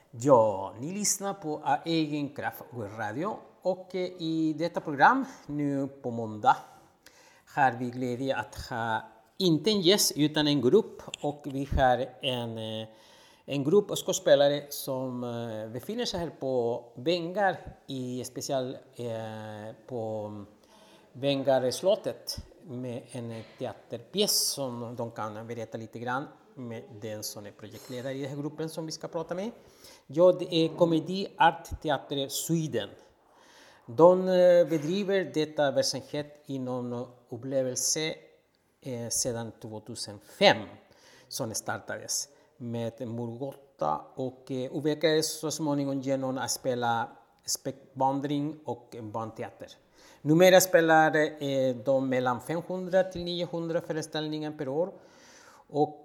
Ja, ni lyssnar på Egen Kraft Radio och i detta program nu på måndag har vi glädje att ha inte en gäst utan en grupp, och vi har en grupp skådespelare som befinner sig här på Vengar, i special på Vengarslottet med en teaterpjäs som de kan berätta lite grann med den som är projektledare i den här gruppen som vi ska prata med. Ja, det är Komedi Art Teater Sweden. De bedriver detta verksamhet inom upplevelse sedan 2005 som startades med Morgåta och utvecklades så småningom genom att spela späckvandring och barnteater. Numera spelar de mellan 500 till 900 föreställningar per år, och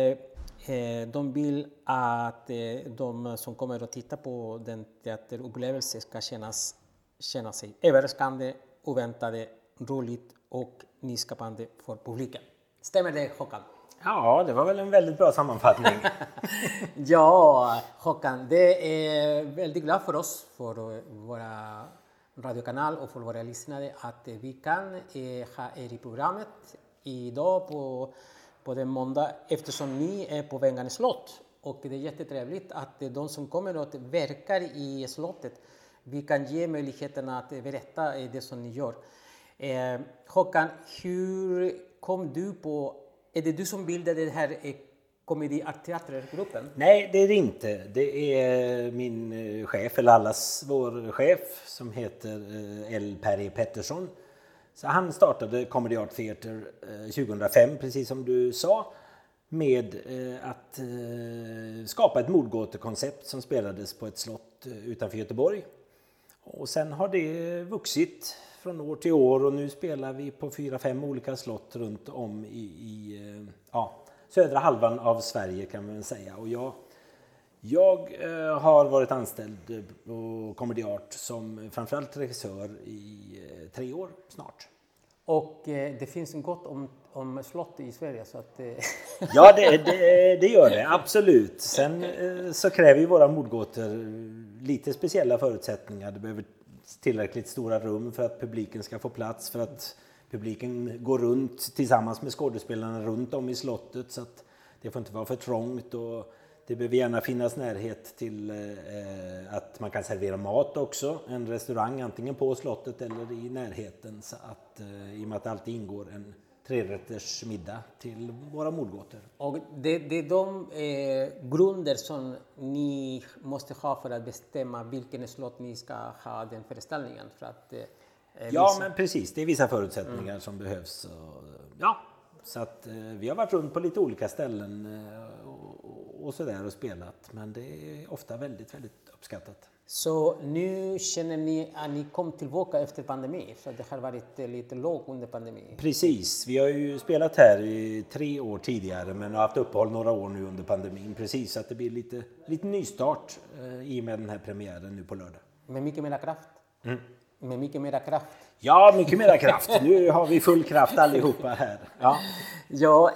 de vill att de som kommer att titta på den teaterupplevelsen ska känna sig överraskande, oväntade, roligt och nyskapande för publiken. Stämmer det, Håkan? Ja, det var väl en väldigt bra sammanfattning. Ja, Håkan, det är väldigt glad för oss, för våra radiokanal och för våra lyssnare, att vi kan ha er i programmet idag på den måndag, eftersom ni är på Vengarns slott, och det är jättetrevligt att de som kommer och verkar i slottet, vi kan ge möjligheten att berätta det som ni gör. Håkan, hur kom du på, är det du som bildade den här Komedi Art Teatergruppen? Nej, det är det inte. Det är min chef, eller allas vår chef, som heter L. Perry Pettersson. Så han startade Comedy Art Theater 2005, precis som du sa, med att skapa ett mordgåtekoncept som spelades på ett slott utanför Göteborg. Och sen har det vuxit från år till år, och nu spelar vi på 4-5 olika slott runt om i södra halvan av Sverige, kan man säga. Och jag har varit anställd på Comedy Art som framförallt regissör i 3 år snart. Och det finns en gott om slott i Sverige, så att Ja, det gör det, absolut. Sen så kräver ju våra mordgåtor lite speciella förutsättningar. Det behöver tillräckligt stora rum för att publiken ska få plats, för att publiken går runt tillsammans med skådespelarna runt om i slottet, så att det får inte vara för trångt, och det behöver gärna finnas närhet till att man kan servera mat också, en restaurang antingen på slottet eller i närheten, så att i och med att det alltid ingår en 3-rätters middag till våra mordgåtor. Och det är de grunder som ni måste ha för att bestämma vilken slott ni ska ha den föreställningen, för att ja, men precis, det är vissa förutsättningar som behövs. Ja, så att vi har varit runt på lite olika ställen och sådär och spelat, men det är ofta väldigt, väldigt uppskattat. Så nu känner ni att ni kom tillbaka efter pandemin, för det har varit lite lågt under pandemin? Precis, vi har ju spelat här i 3 år tidigare, men har haft uppehåll några år nu under pandemin. Precis, så att det blir lite nystart i och med den här premiären nu på lördag. Med mycket mera kraft? Med mycket mera kraft? Ja, mycket mera kraft. Nu har vi full kraft allihopa här. Ja,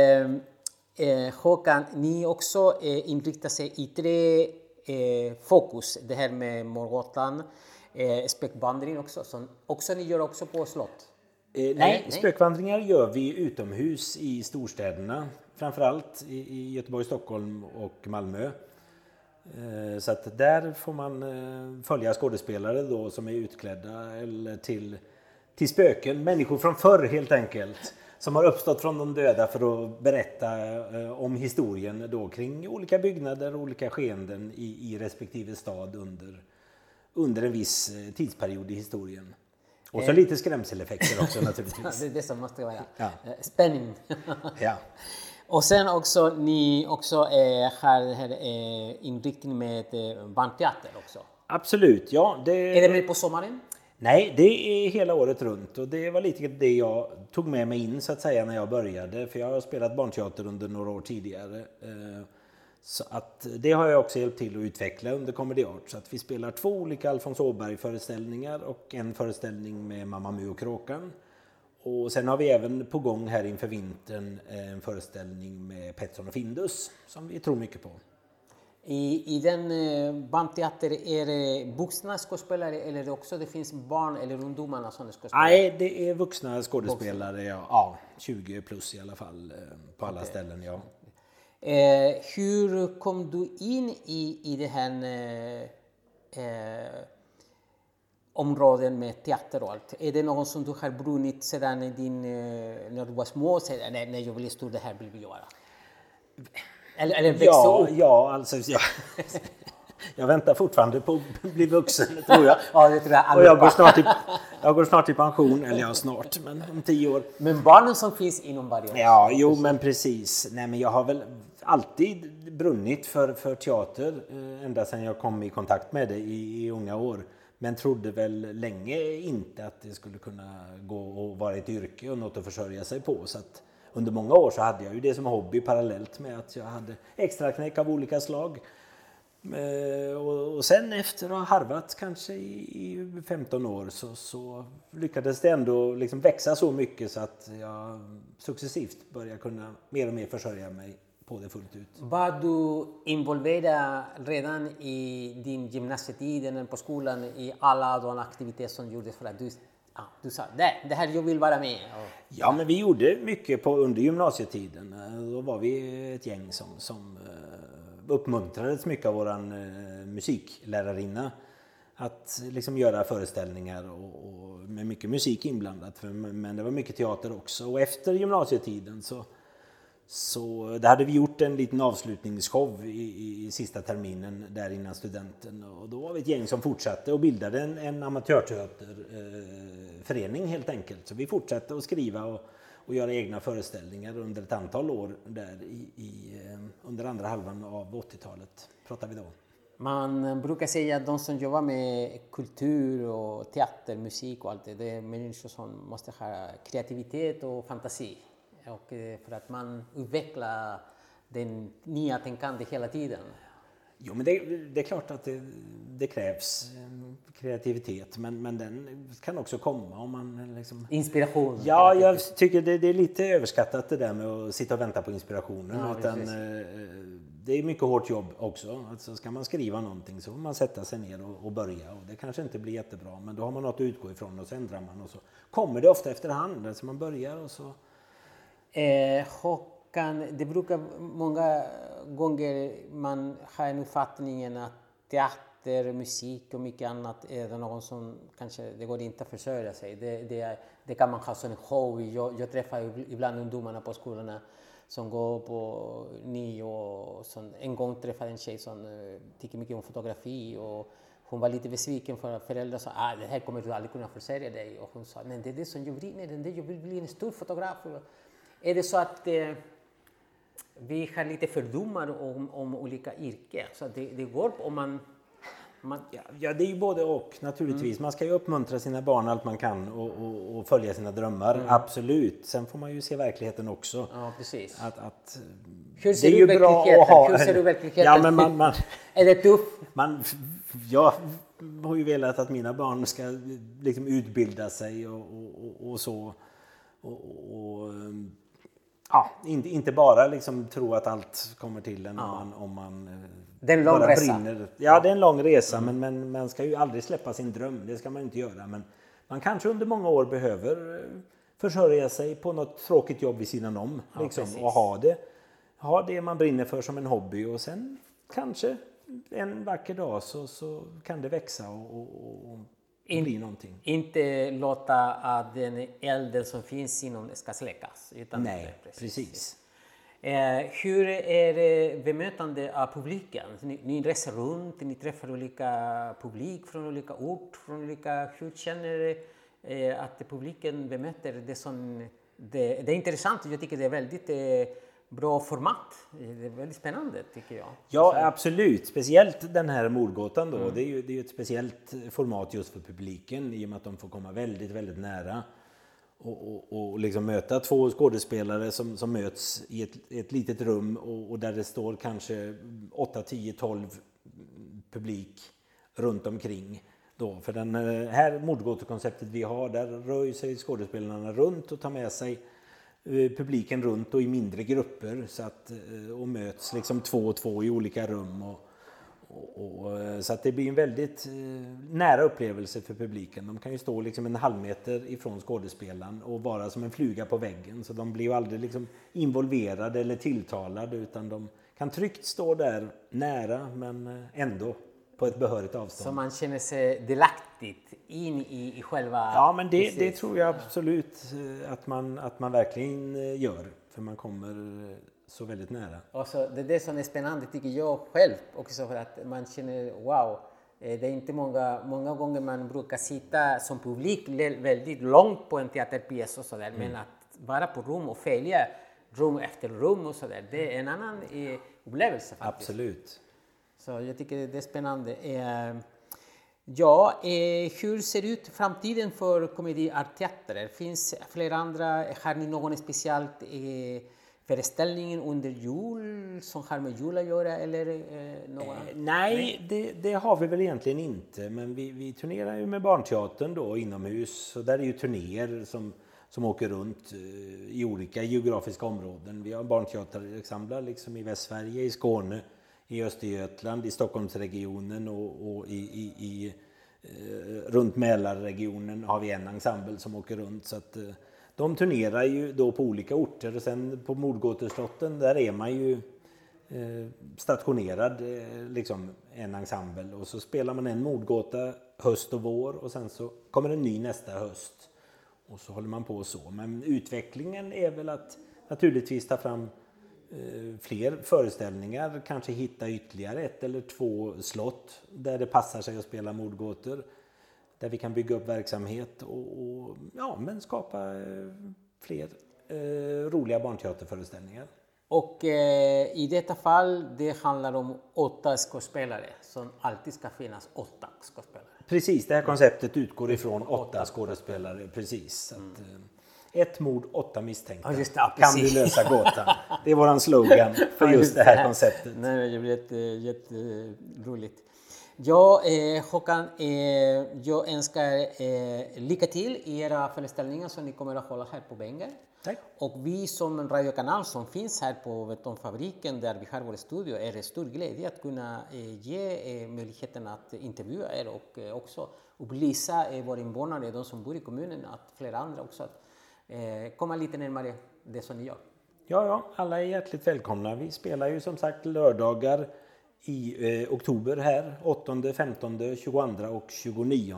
Håkan, ni också inriktar sig i 3 fokus. Det här med Morgåtan, späckvandring också, som också ni gör också på slott. Nej, spökvandringar gör vi utomhus i storstäderna. Framförallt i Göteborg, Stockholm och Malmö. Så att där får man följa skådespelare då som är utklädda eller till spöken. Människor från förr helt enkelt. Som har uppstått från de döda för att berätta om historien då kring olika byggnader och olika skeenden i respektive stad under en viss tidsperiod i historien. Och så lite skrämseleffekter också naturligtvis. Det är det som måste vara. Ja. Spänning. Ja. Och sen också, ni också har den här inriktning med barnteater också. Absolut, ja. Är det med på sommaren? Nej, det är hela året runt, och det var lite det jag tog med mig in så att säga när jag började, för jag har spelat barnteater under några år tidigare. Så att det har jag också hjälpt till att utveckla under Comedy Art, så att vi spelar 2 olika Alfons Åberg-föreställningar och en föreställning med Mamma Mu och Kråkan. Och sen har vi även på gång här inför vintern en föreställning med Pettersson och Findus som vi tror mycket på. I den bandteater är det vuxna skådespelare eller också det finns barn eller ungdomarna som är skådespelare? Nej, det är vuxna skådespelare, ja, 20 plus i alla fall på alla ställen, ja. Hur kom du in i det här områden med teater och allt? Är det någon som du har brunnit sedan när du var små? När jag vill stå det här vill vi göra? Eller växa upp? Ja, alltså jag väntar fortfarande på att bli vuxen, tror jag. Ja, det tror jag. Och jag går snart i pension, eller ja, snart, men om 10 år. Men barnen som finns inom varje år? Ja, jo, men precis. Nej, men jag har väl alltid brunnit för teater ända sedan jag kom i kontakt med det i unga år. Men trodde väl länge inte att det skulle kunna gå och vara ett yrke och något att försörja sig på. Så att under många år så hade jag ju det som hobby parallellt med att jag hade extra knäck av olika slag. Och sen efter att ha harvat kanske i 15 år så lyckades det ändå liksom växa så mycket så att jag successivt började kunna mer och mer försörja mig på det fullt ut. Var du involverad redan i din gymnasietid eller på skolan i alla de aktiviteter som gjordes för att du sa det här jag vill vara med? Ja, men vi gjorde mycket under gymnasietiden. Då var vi ett gäng som uppmuntrades mycket av våran musiklärarinna att liksom göra föreställningar och med mycket musik inblandat, men det var mycket teater också. Och efter gymnasietiden så där hade vi gjort en liten avslutningsshow i sista terminen där innan studenten, och då var vi ett gäng som fortsatte och bildade en amatörteaterförening helt enkelt. Så vi fortsatte att skriva och göra egna föreställningar under ett antal år där under andra halvan av 80-talet pratar vi då. Man brukar säga att de som jobbar med kultur och teater, musik och allt det är människor som måste ha kreativitet och fantasi. Och för att man utvecklar den nya tänkande hela tiden. Jo, men det är klart att det krävs kreativitet, men den kan också komma om man liksom... Inspiration. Ja, jag tycker det är lite överskattat det där med att sitta och vänta på inspirationen. Ja, utan det är mycket hårt jobb också. Alltså, ska man skriva någonting så får man sätta sig ner och börja. Och det kanske inte blir jättebra, men då har man något att utgå ifrån och så ändrar man. Och så kommer det ofta efterhand. Alltså man börjar och så... Håkan, det brukar många gånger man har en uppfattningen att teater, musik och mycket annat är det någon som kanske det går inte att försörja sig. Det kan man ha som en hobby. Jag träffar ibland ungdomarna på skolorna som går på 9 och en gång träffade en tjej som tycker mycket om fotografi och hon var lite besviken för att föräldrar sa att det här kommer du aldrig kunna försörja dig, och hon sa men det är det som jag brinner, jag vill bli en stor fotograf. Är det så att vi har lite fördomar om olika yrken? Så det går om man... Ja, det är ju både och naturligtvis. Man ska ju uppmuntra sina barn allt man kan och följa sina drömmar. Absolut. Sen får man ju se verkligheten också. Ja, precis. Hur ser du verkligheten? Hur ser du verkligheten? Ja, men är det tufft? Jag har ju velat att mina barn ska liksom utbilda sig och så. Inte bara liksom tro att allt kommer till en om man det är en lång resa. Brinner. Ja, det är en lång resa, men man ska ju aldrig släppa sin dröm. Det ska man inte göra. Men man kanske under många år behöver försörja sig på något tråkigt jobb vid sidan om. Liksom, och ha det man brinner för som en hobby. Och sen kanske en vacker dag så kan det växa och bli någonting. Inte låta att den elden som finns inom ska släckas. Nej, precis. Hur är det bemötande av publiken? Ni reser runt, ni träffar olika publik från olika ort, från olika... Hur känner ni att publiken bemöter det som... Det är intressant, jag tycker det är väldigt bra format. Det är väldigt spännande tycker jag. Ja, absolut. Speciellt den här mordgåtan då. Det är ju ett speciellt format just för publiken i och med att de får komma väldigt, väldigt nära. Och liksom möta 2 skådespelare som möts i ett litet rum och där det står kanske 8, 10, 12 publik runt omkring. Då. För den här mordgåtekonceptet vi har, där rör sig skådespelarna runt och tar med sig publiken runt och i mindre grupper så att, och möts liksom 2 och 2 i olika rum Så att det blir en väldigt nära upplevelse för publiken. De kan ju stå liksom en halv meter ifrån skådespelaren och vara som en fluga på väggen. Så de blir ju aldrig liksom involverade eller tilltalade, utan de kan tryggt stå där nära men ändå på ett behörigt avstånd. Så man känner sig delaktigt in i själva... Ja, men det tror jag absolut att man verkligen gör. För man kommer så väldigt nära. Och så, det är det som är spännande tycker jag själv också, för att man känner wow. Det är inte många gånger man brukar sitta som publik väldigt långt på en teaterpjäs och sådär. Men att vara på rum och följa rum efter rum och sådär, det är en annan upplevelse faktiskt. Absolut. Så jag tycker det är spännande. Hur ser ut framtiden för komedi-artteater? Finns flera andra? Har ni någon speciell föreställning under jul som har med jul att göra? Eller, nej, det har vi väl egentligen inte. Men vi turnerar ju med barnteatern då inomhus. Så där är ju turnéer som åker runt i olika geografiska områden. Vi har barnteaterexemplar liksom i Västsverige, i Skåne, i Östergötland, i Stockholmsregionen och runt Mälarregionen har vi en ensemble som åker runt. Så att de turnerar ju då på olika orter, och sen på Mordgåteslotten där är man ju stationerad liksom en ensemble, och så spelar man en mordgåta höst och vår, och sen så kommer en ny nästa höst, och så håller man på så. Men utvecklingen är väl att naturligtvis ta fram fler föreställningar, kanske hitta ytterligare 1 eller 2 slott där det passar sig att spela mordgåtor, där vi kan bygga upp verksamhet och men skapa fler roliga barnteaterföreställningar. Och i detta fall, det handlar om 8 skådespelare, som alltid ska finnas 8 skådespelare. Precis, det här konceptet utgår ifrån 8 skådespelare, precis. Så att, 1 mord, 8 misstänkta. Kan du lösa gåtan? Det är våran slogan för just det här konceptet. Nej, det blir jätteroligt. Ja, Håkan, jag önskar lycka till i era föreställningar som ni kommer att hålla här på Wenger. Tack. Och vi som en radiokanal som finns här på Betongfabriken där vi har vår studio är det stor glädje att kunna ge möjligheten att intervjua er och också upplysa våra invånare, de som bor i kommunen, att flera andra också att komma lite närmare det som ni gör. Ja, alla är hjärtligt välkomna. Vi spelar ju som sagt lördagar i oktober här, 8, 15, 22 och 29.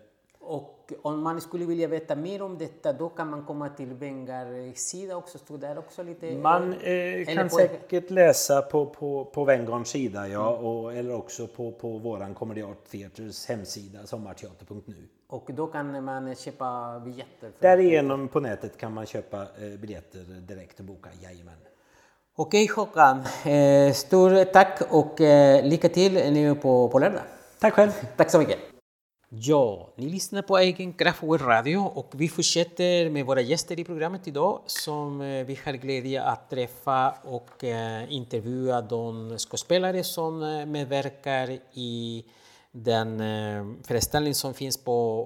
Och om man skulle vilja veta mer om detta, då kan man komma till Wengars sida också, stod där också lite... Man kan säkert läsa på Wengarns sida, eller också på våran Comedy Art Theaters hemsida, sommarteater.nu. Och då kan man köpa biljetter? Därigenom på nätet kan man köpa biljetter direkt och boka, jajamän. Okej Håkan, stort tack och lycka till nu på lördag. Tack själv. Tack så mycket. Ja, ni lyssnar på Egen Kraft Radio och vi fortsätter med våra gäster i programmet idag som vi har glädje att träffa och intervjua de skådespelare som medverkar i den föreställning som finns på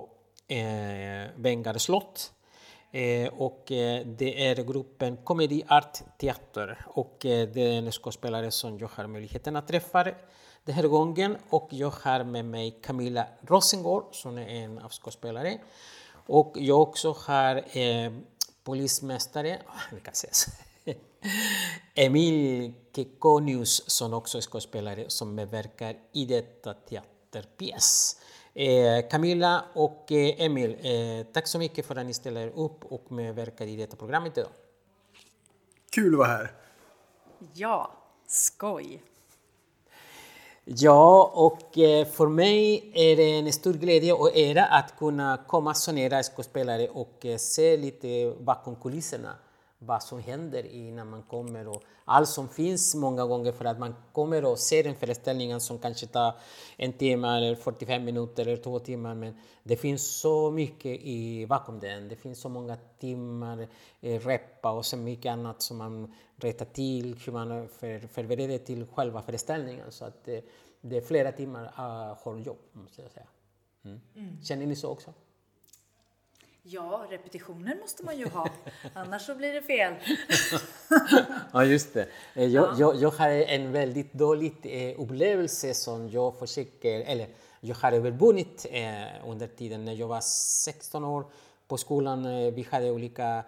Wengars slott. Och det är gruppen Comedy Art Teater och det är en skådespelare som jag har möjligheten att träffa den här gången, och jag har med mig Camilla Rosengård som är en av skådespelare, och jag också har polismästare Emil Kekonius som också är skådespelare som medverkar i detta teaterpjäs. Camilla och Emil, tack så mycket för att ni ställer upp och medverkar i detta programmet idag. Kul att vara här. Ja, skoj. Ja, och för mig är det en stor glädje och ära att kunna komma så nära skådespelare och se lite bakom kulisserna vad som händer innan man kommer och allt som finns många gånger, för att man kommer och ser en föreställning som kanske tar 1 timme eller 45 minuter eller 2 timmar, men det finns så mycket bakom den. Det finns så många timmar reppa och så mycket annat som man rättar till, hur man förbereder till själva föreställningen, så att det är flera timmar hårt jobb, måste jag säga. Känner ni så också? Ja, repetitioner måste man ju ha. Annars så blir det fel. Ja, just det. Jag har en väldigt dålig upplevelse som jag försöker, eller jag har övervunnit under tiden när jag var 16 år på skolan. Vi hade olika,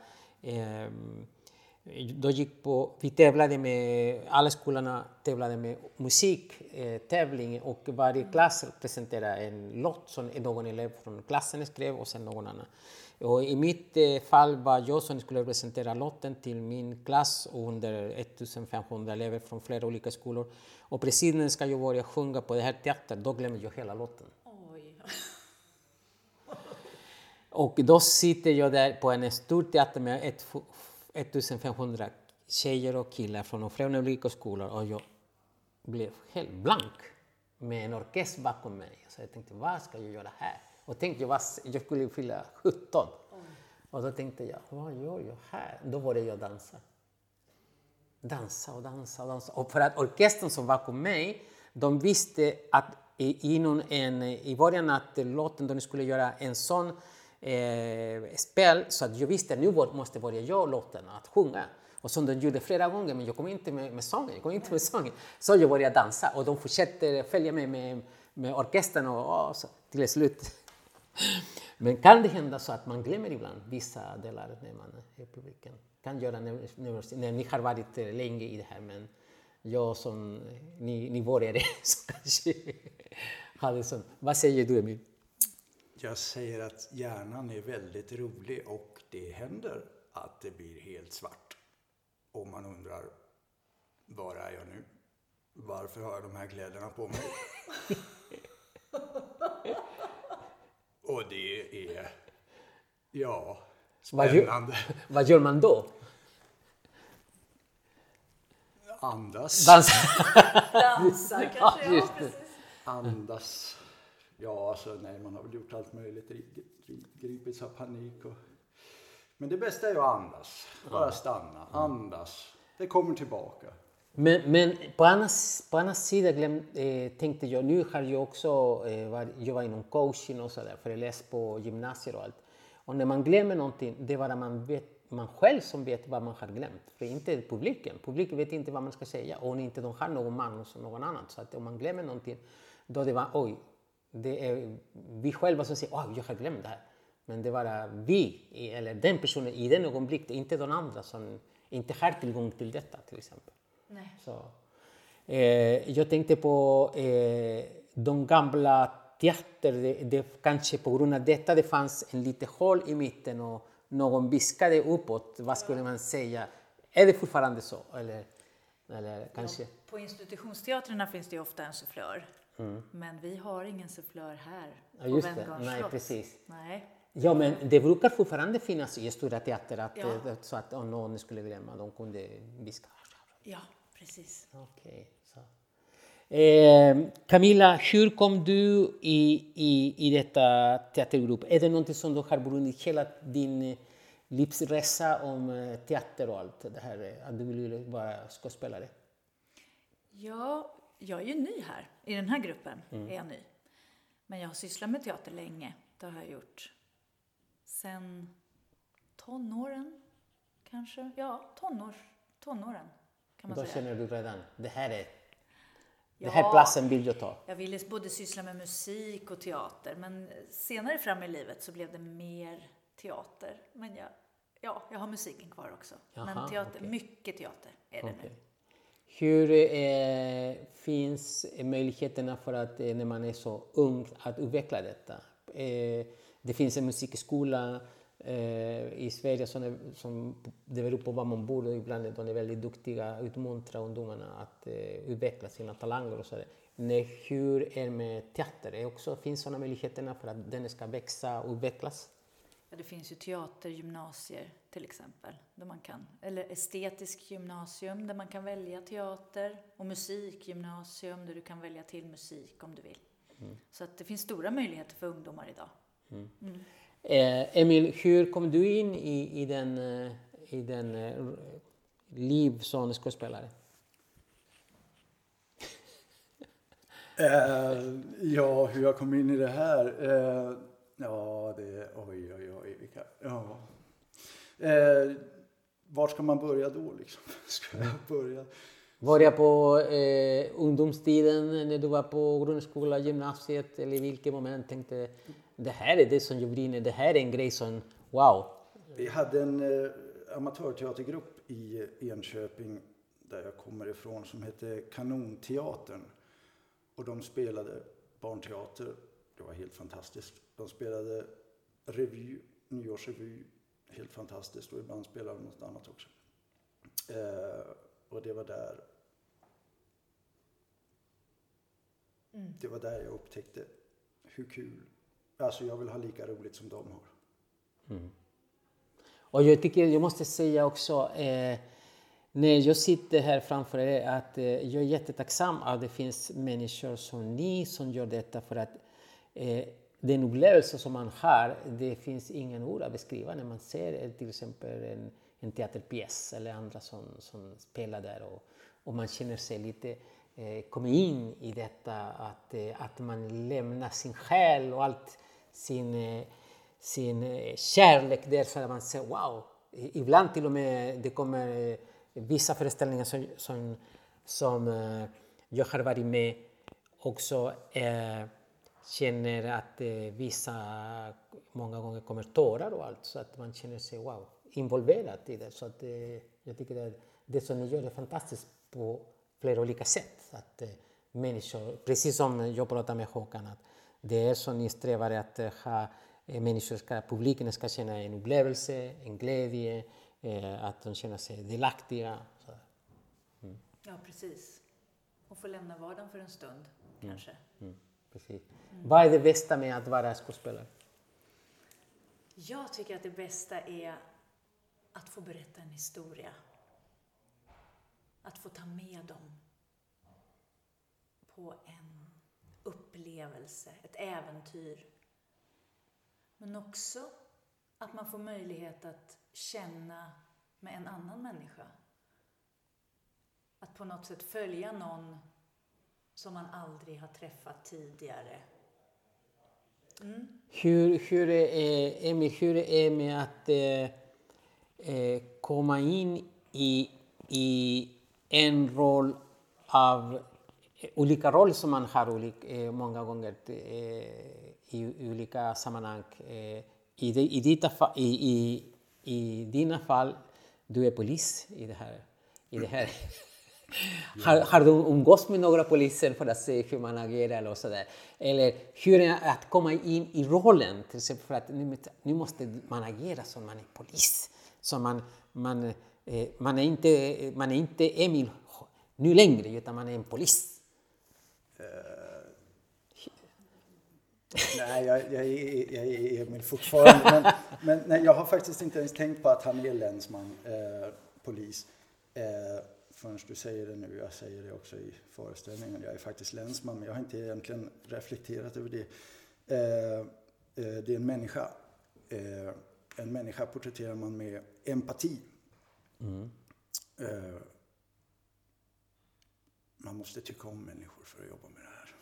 vi tävlade med, alla skolorna tävlade med musiktävling och varje klass presenterade en låt som någon elev från klassen skrev och sen någon annan. Och i mitt fall var jag som skulle presentera låten till min klass under 1500 elever från flera olika skolor. Och precis när ska jag börja sjunga på det här teatern, då glömmer jag hela låten. Oj. Och då sitter jag där på en stor teater med 1500 tjejer och killar från flera olika skolor och jag blev helt blank med en orkester bakom mig. Så jag tänkte, vad ska jag göra här? Och tänkte jag skulle fylla 17. Och då tänkte jag, vad gör jag här? Då började jag dansa. Dansa. Och för att orkestern som var bakom mig, de visste att i början av låten de skulle göra en sån spel så att jag visste att nu måste börja jag låten att sjunga. Och som de gjorde flera gånger, men jag kom inte med sången. Så jag började dansa och de fortsatte följa med orkestern och så, till slut. Men kan det hända så att man glömmer ibland vissa delar när man är i publiken? Kan göra när ni har varit länge i det här, men jag som ni började så kanske hade sån. Vad säger du, Emil? Jag säger att hjärnan är väldigt rolig och det händer att det blir helt svart. Och man undrar, var är jag nu? Varför har jag de här kläderna på mig? Och det är, spännande. Vad gör man då? Andas. Dansa kanske, ja, precis. Andas. Ja, alltså nej, man har väl gjort allt möjligt. Gripits av panik. Men det bästa är att andas. Bara stanna, andas. Det kommer tillbaka. Men på andra sidan tänkte jag, nu har jag också jag var inom coaching och sådär, för jag läste på gymnasiet och allt. Och när man glömmer någonting, det är bara man själv som vet vad man har glömt. För inte publiken. Publiken vet inte vad man ska säga. Och inte de har någon manus och någon annan. Så att om man glömmer någonting, då det var det är vi själva som säger, jag har glömt det här. Men det var vi, eller den personen i den ögonblick, inte de andra som inte har tillgång till detta till exempel. Nej. Så, jag tänkte på de gamla teater, det kanske på grund av detta det fanns en liten hål i mitten och någon viskade uppåt, vad skulle man säga? Är det fortfarande så? Eller kanske? På institutionsteatrarna finns det ju ofta en sufflör. Men vi har ingen sufflör här på Venngarns Nej, slott. precis. Nej. Ja, men det brukar fortfarande finnas i stora teater så att om någon skulle glömma, de kunde viska. Ja, precis. Okej, så. Camilla, hur kom du i detta teatergrupp? Är det någonting som du har brunnit hela din livsresa om teater och allt det här? Att du vill vara skådespelare? Ja, jag är ju ny här. I den här gruppen är jag ny. Men jag har sysslat med teater länge. Det har jag gjort. Sen tonåren kanske. Ja, tonåren kan man Då säga. känner du redan, det här platsen vill jag ta. Jag ville både syssla med musik och teater. Men senare fram i livet så blev det mer teater. Men jag har musiken kvar också. Men teater, mycket teater är det nu. Hur finns möjligheterna för att när man är så ung att utveckla detta? Det finns en musikskola i Sverige som det beror på var man bor och ibland är de väldigt duktiga att utmuntra ungdomarna att utveckla sina talanger och så där. Men hur är det med teater? Finns sådana möjligheterna för att den ska växa och utvecklas? Ja, det finns ju teatergymnasier till exempel. Där man kan, eller estetisk gymnasium där man kan välja teater. Och musikgymnasium där du kan välja till musik om du vill. Så att det finns stora möjligheter för ungdomar idag. Emil, hur kom du in i den liv som skådespelare? Hur jag kom in i det här? Ja, oj. Vilka, ja. Var ska man börja då liksom? Ska jag börja? Börja på ungdomstiden när du var på grundskola, gymnasiet, eller i vilket moment tänkte det här är det som jag brinner, det här är en grej som, wow. Vi hade en amatörteatergrupp i Enköping där jag kommer ifrån som hette Kanonteatern. Och de spelade barnteater, det var helt fantastiskt. De spelade revy, nyårsrevy, helt fantastiskt, och ibland spelade de något annat också. Och det var där jag upptäckte hur kul, alltså jag vill ha lika roligt som de har. Och jag måste säga också, när jag sitter här framför er, att jag är jättetacksam att det finns människor som ni som gör detta, för att den upplevelse som man har, det finns ingen ord att beskriva när man ser till exempel en teaterpjäs eller andra som spelar där, och man känner sig lite kommer in i detta, att man lämnar sin själ och allt sin kärlek där, för att man säger wow. Ibland till och med det kommer vissa föreställningar som jag har varit med också, känner att vissa många gånger kommer tårar och allt, så att man känner sig wow, involverad i det. Så att jag tycker att det som ni gör är fantastiskt på flera olika sätt. Att människor, precis som jag pratade med Håkan, att det är så ni strävar att ha publiken ska känna en upplevelse, en glädje, att de känner sig delaktiga. Ja, precis. Och få lämna vardagen för en stund, kanske. Precis. Vad är det bästa med att vara skådespelare? Jag tycker att det bästa är att få berätta en historia. Att få ta med dem på en upplevelse, ett äventyr. Men också att man får möjlighet att känna med en annan människa. Att på något sätt följa någon som man aldrig har träffat tidigare. Hur är det med att komma in i en roll av olika roller som man har många gånger i olika sammanhang. I dina fall, du är polis i det här. Har du umgås med några poliser för att se hur man agerar eller sådär? Eller hur är det att komma in i rollen, till exempel, för att nu måste man agera som man är polis. Så man är inte Emil nu längre, utan man är en polis. Nej, jag är Emil fortfarande. Men nej, jag har faktiskt inte ens tänkt på att han är länsman, polis. Förrän du säger det nu, jag säger det också i föreställningen. Jag är faktiskt länsman, men jag har inte egentligen reflekterat över det. Det är en människa. En människa porträtterar man med empati. Man måste tycka om människor för att jobba med det här.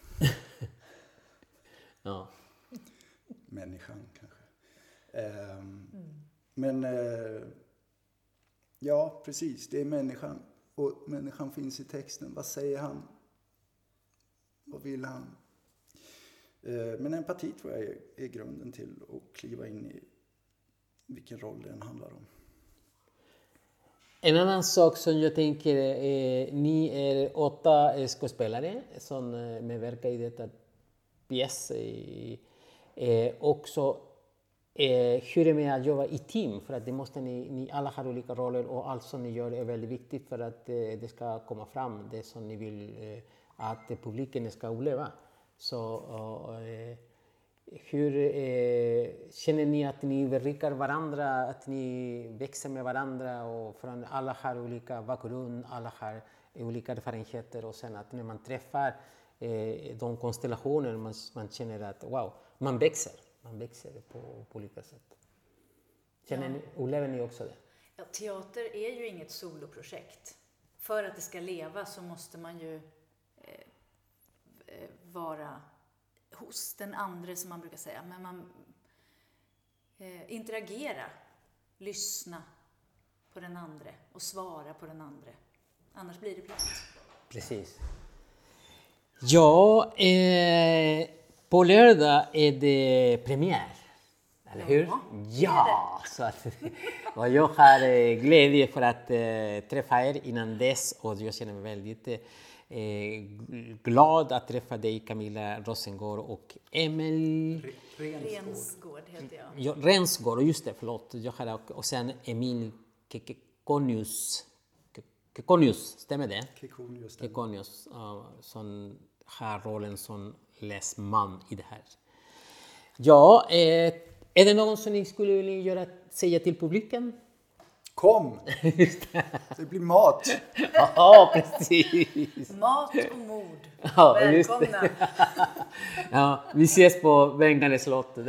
Ja. Människan kanske. Men ja, precis. Det är människan. Och människan finns i texten. Vad säger han? Vad vill han? Men empati tror jag är grunden till att kliva in i vilken roll den handlar om. En annan sak som jag tänker, ni är 8 skådespelare som medverkar i detta pjäs. Också hur är det med att jobba i team? För att det måste ni alla har olika roller, och allt som ni gör är väldigt viktigt för att det ska komma fram, det som ni vill att publiken ska uppleva. Så hur känner ni att ni berikar varandra, att ni växer med varandra, och från alla har olika bakgrund, alla har olika erfarenheter, och sen att när man träffar de konstellationer man känner att wow, man växer på olika sätt. Upplever ni också det? Ja, teater är ju inget soloprojekt. För att det ska leva så måste man ju vara hos den andra, som man brukar säga. Men interagera, lyssna på den andra och svara på den andra. Annars blir det platt. Precis. Ja, på lördag är det premiär. Eller hur? Ja! Så att, och jag har glädje för att träffa er innan dess. Och jag känner mig väldigt glad att träffa dig, Camilla Rosengård och Emil Rensgård heter jag. Ja, Rensgård, just det, förlåt. Jag har, och sen Emil Kekonius, stämmer det? Kekonius, som har rollen som läsman i det här. Ja, är det någon som ni skulle vilja säga till publiken? Kom! Det blir mat. Ja, precis. Mat och mod. Ja, Välkomna. Ja, vi ses på Vängarnes slott.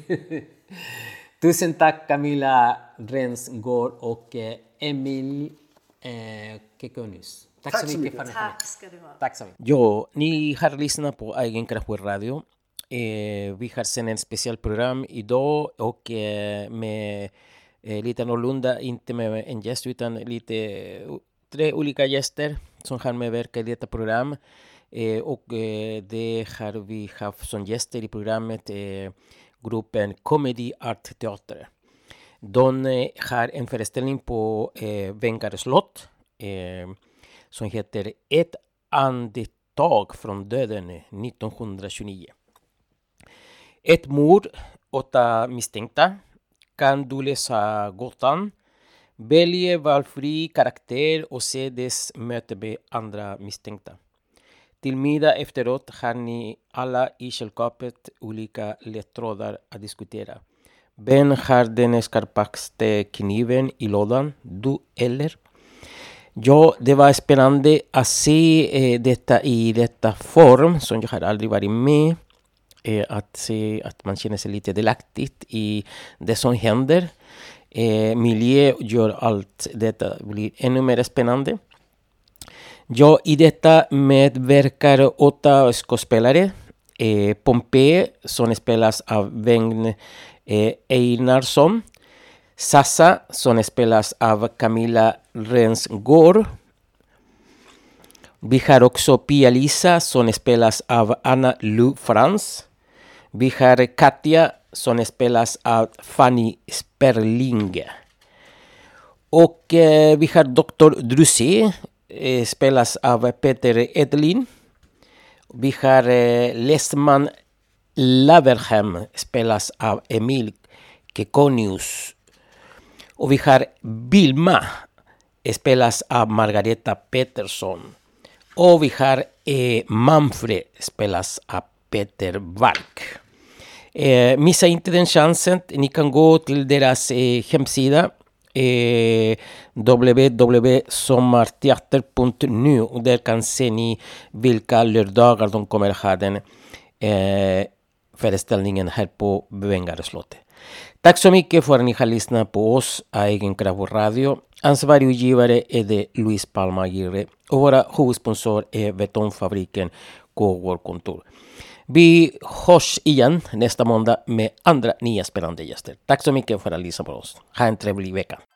Tusen tack Camilla Rensgård och Emil Kekonius. Tack så mycket för att ni kom. Tack ska du ha. Tack så mycket. Ja, ni har lyssnat på Egen Kraft Radio. Vi har sen ett specialprogram idag och med lite annorlunda, inte med en gäst utan tre olika gäster som har medverkat i detta program. Och det har vi haft som gäster i programmet gruppen Comedy Art Teater. De har en föreställning på Vängarnes slott som heter Ett andetag från döden 1929. Ett mord, 8 misstänkta. Kan du läsa gåtan? Välj valfri karaktär och se dess möte med andra misstänkta. Till middag efteråt har ni alla i sällskapet olika ledtrådar att diskutera. Vem har den skarpaste kniven i lådan? Du eller? Ja, det var spännande att se detta i detta form som jag har aldrig varit med. Att se att man känner sig lite delaktigt i det som händer. Miljö gör allt detta blir ännu mer spännande. Ja, i detta medverkar 8 skådespelare. Pompé som spelas av Bengt Einarsson. Sassa som spelas av Camilla Rensgård. Vi har också Pia-Lisa som spelas av Anna Lu Frans. Vi har Katja som spelas av Fanny Sperling. Och vi har Dr. Drusé spelas av Peter Edlin. Vi har Lesman Laverhem spelas av Emil Kekonius. Och vi har Vilma spelas av Margareta Pettersson. Och vi har Manfred spelas av Peter Walk. Missa inte den chansen. Ni kan gå till deras hemsida www.sommarteater.nu och där kan se ni vilka lördagar de kommer ha den föreställningen här på Vängarnes slott. Tack så mycket för att ni har lyssnat på oss, Egen Kraft Radio. Ansvarig utgivare är det Luis Palma Aguirre och våra huvudsponsor är Betongfabriken K-Vårdkontor. Vi hörs igen nästa måndag med andra nya spännande gäster. Tack så mycket för att lyssna på oss. Ha en trevlig vecka.